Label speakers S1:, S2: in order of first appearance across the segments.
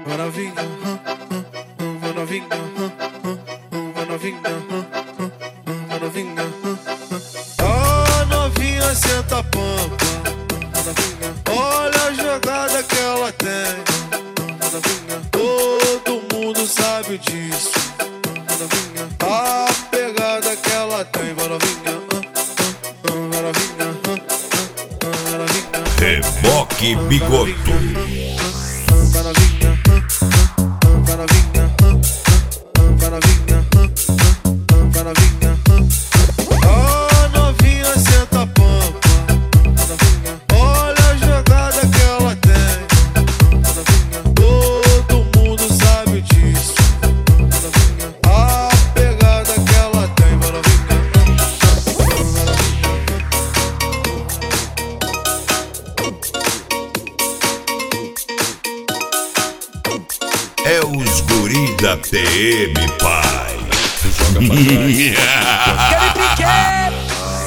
S1: vai novinha, vai novinha, vai novinha, vai novinha. A novinha senta a pampa, a novinha. Olha a jogada que ela tem, a novinha. Todo mundo sabe disso, a novinha. A pegada que ela tem, vai novinha, vai novinha, vai novinha.
S2: Reboque Bigoto.
S1: Vai novinha, vai novinha, vai novinha, vai novinha. A novinha senta a pampa, a novinha. Olha a jogada que ela tem, a novinha. Todo mundo sabe disso, a novinha. A pegada que ela tem, vai novinha, vai novinha.
S2: É os guri da TM, pai.
S3: Joga pra trás.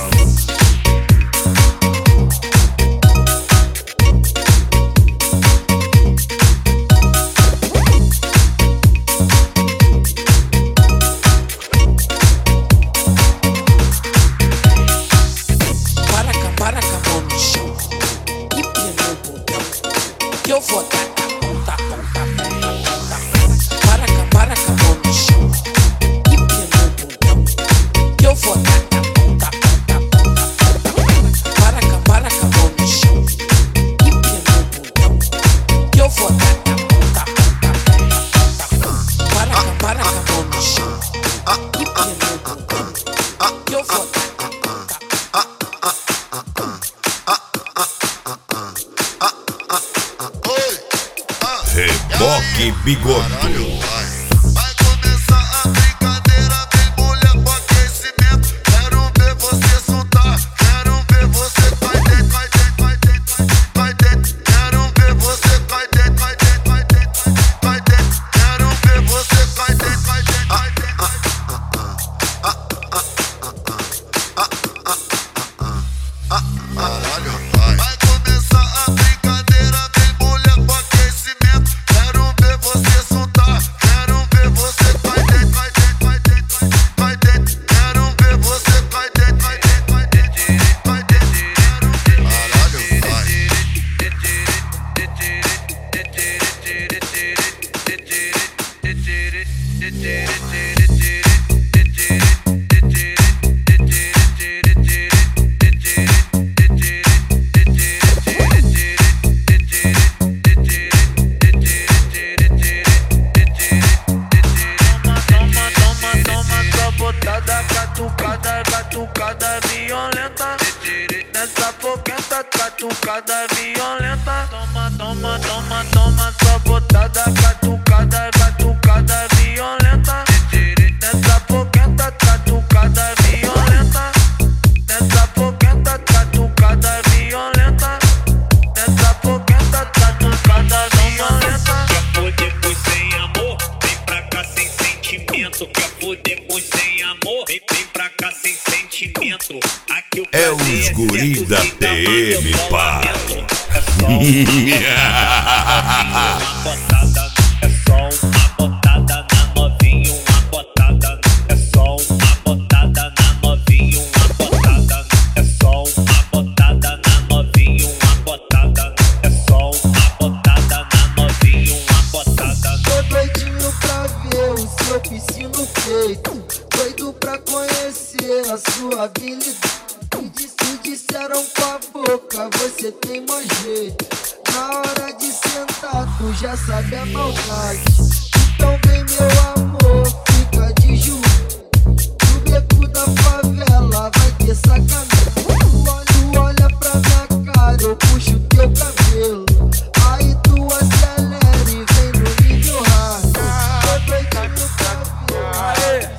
S4: Para com a mão no chão e prenda o botão, que eu vou dar a ponta, ponta, ponta, ponta. Para com a mão no chão e prenda o botão, que eu vou dar a ponta, ponta, ponta, ponta. Para com a mão no chão e prenda o botão, que eu vou dar a ponta, ponta, ponta, ponta. Para com a mão no chão e prenda o botão, que eu vou dar a ponta.
S2: Reboque Bigoto.
S5: Vai começar a brincadeira, vem mulher com aquecimento. Quero ver você soltar, quero ver você vai dentro, vai dentro, vai dentro, vai dentro. Quero ver você vai dentro, vai dentro, vai dentro, vai dentro. Quero ver você vai dentro, vai dentro, vai dentro. Caralho, rapaz. Vai começar a brincadeira, vem mulher com aquecimento. Quero ver você soltar, quero ver você vai dentro, vai dentro, vai dentro, vai dentro. Quero ver você vai dentro, vai dentro, vai dentro, vai dentro. Caralho, pai. Catucada violenta, nessa foguenta, catucada violenta. Toma, toma, toma, toma, sua botada, catucada violenta. Nessa foguenta, catucada violenta. Nessa foguenta, catucada violenta. Nessa foguenta, catucada violenta.
S6: Quer foder pois sem amor? Vem pra cá sem sentimento. Quer foder pois sem amor? Vem pra cá sem sentimento. Aqui o
S2: É os guri da TM, pai.
S6: É só uma botada na novinha, uma botada. É só uma botada na novinha, uma botada. É só uma botada na novinha, uma botada. É só uma botada na novinha, uma botada.
S7: Tô doidinho pra ver o seu piscino feito, doido pra conhecer a sua habilidade. Se disseram com a boca, você tem mais jeito. Na hora de sentar, tu já sabe a maldade. Então vem meu amor, fica de joelho. No beco da favela vai ter sacanagem. Tu olha pra minha cara, eu puxo teu cabelo. Aí tu acelera e vem no nível hard. Tô doidinho pra ver.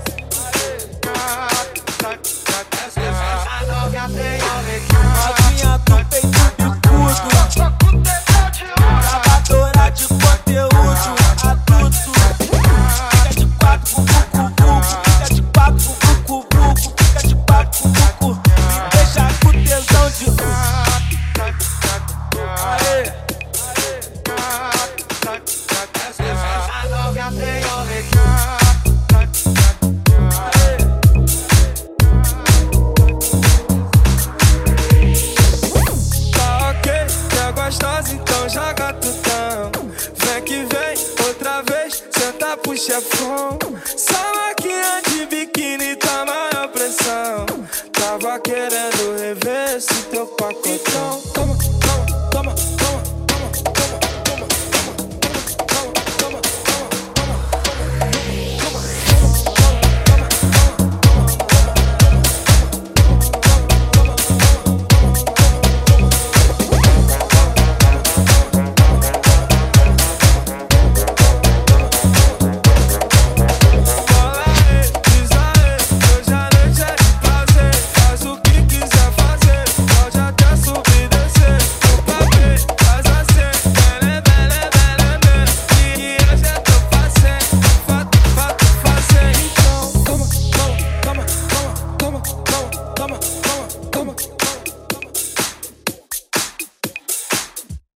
S4: Novinha do peito bicudo, gravadora de conteúdo adulto. Fica de
S1: chefão.